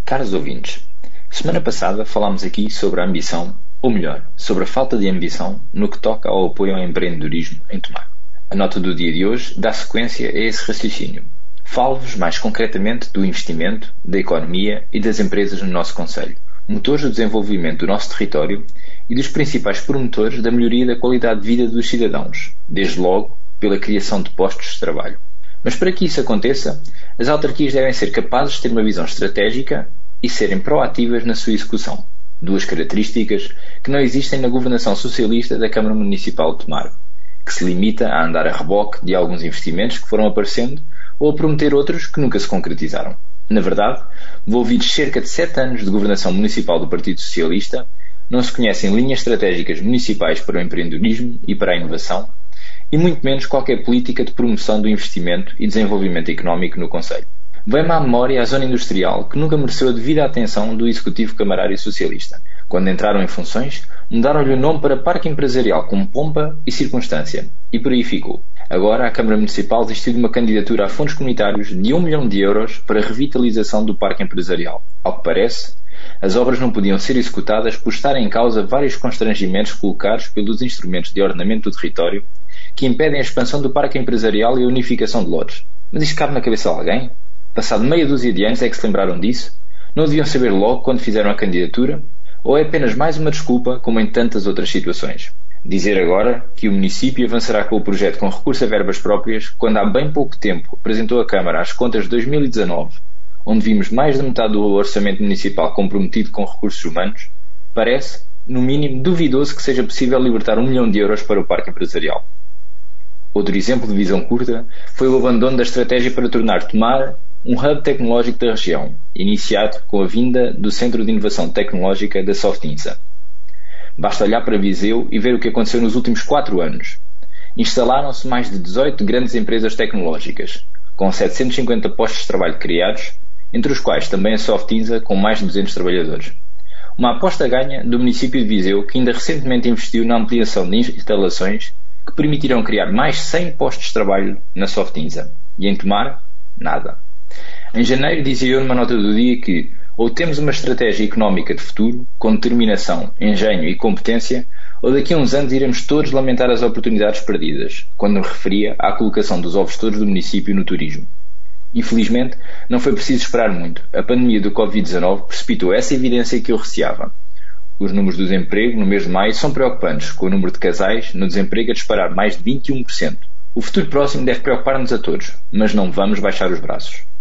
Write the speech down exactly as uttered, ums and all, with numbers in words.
Caros ouvintes, semana passada falámos aqui sobre a ambição, ou melhor, sobre a falta de ambição no que toca ao apoio ao empreendedorismo em Tomar. A nota do dia de hoje dá sequência a esse raciocínio. Falo-vos mais concretamente do investimento, da economia e das empresas no nosso concelho, motores do desenvolvimento do nosso território e dos principais promotores da melhoria da qualidade de vida dos cidadãos, desde logo pela criação de postos de trabalho. Mas para que isso aconteça, as autarquias devem ser capazes de ter uma visão estratégica e serem proativas na sua execução. Duas características que não existem na governação socialista da Câmara Municipal de Tomar, que se limita a andar a reboque de alguns investimentos que foram aparecendo ou a prometer outros que nunca se concretizaram. Na verdade, envolvidos cerca de sete anos de governação municipal do Partido Socialista, não se conhecem linhas estratégicas municipais para o empreendedorismo e para a inovação, e muito menos qualquer política de promoção do investimento e desenvolvimento económico no concelho. Vem-me à memória a zona industrial, que nunca mereceu a devida atenção do Executivo Camarário Socialista. Quando entraram em funções, mudaram-lhe o nome para Parque Empresarial com pompa e circunstância, e por aí ficou. Agora a Câmara Municipal desistiu de uma candidatura a fundos comunitários de um milhão de euros para a revitalização do Parque Empresarial. Ao que parece, as obras não podiam ser executadas por estarem em causa vários constrangimentos colocados pelos instrumentos de ordenamento do território que impedem a expansão do parque empresarial e a unificação de lotes. Mas isto cabe na cabeça de alguém? Passado meia dúzia de anos é que se lembraram disso? Não deviam saber logo quando fizeram a candidatura? Ou é apenas mais uma desculpa, como em tantas outras situações? Dizer agora que o município avançará com o projeto com recurso a verbas próprias, quando há bem pouco tempo apresentou à Câmara as contas de dois mil e dezanove, onde vimos mais de metade do orçamento municipal comprometido com recursos humanos, parece, no mínimo, duvidoso que seja possível libertar um milhão de euros para o parque empresarial. Outro exemplo de visão curta foi o abandono da estratégia para tornar Tomar um hub tecnológico da região, iniciado com a vinda do Centro de Inovação Tecnológica da Softinsa. Basta olhar para Viseu e ver o que aconteceu nos últimos quatro anos. Instalaram-se mais de dezoito grandes empresas tecnológicas, com setecentos e cinquenta postos de trabalho criados, entre os quais também a Softinsa, com mais de duzentos trabalhadores. Uma aposta ganha do município de Viseu, que ainda recentemente investiu na ampliação de instalações que permitirão criar mais cem postos de trabalho na Softinsa. E em Tomar, nada. Em janeiro dizia eu numa nota do dia que ou temos uma estratégia económica de futuro, com determinação, engenho e competência, ou daqui a uns anos iremos todos lamentar as oportunidades perdidas, quando me referia à colocação dos ovos todos do município no turismo. Infelizmente, não foi preciso esperar muito. A pandemia do covid dezanove precipitou essa evidência que eu receava. Os números do desemprego no mês de maio são preocupantes, com o número de casais no desemprego a disparar mais de vinte e um por cento. O futuro próximo deve preocupar-nos a todos, mas não vamos baixar os braços.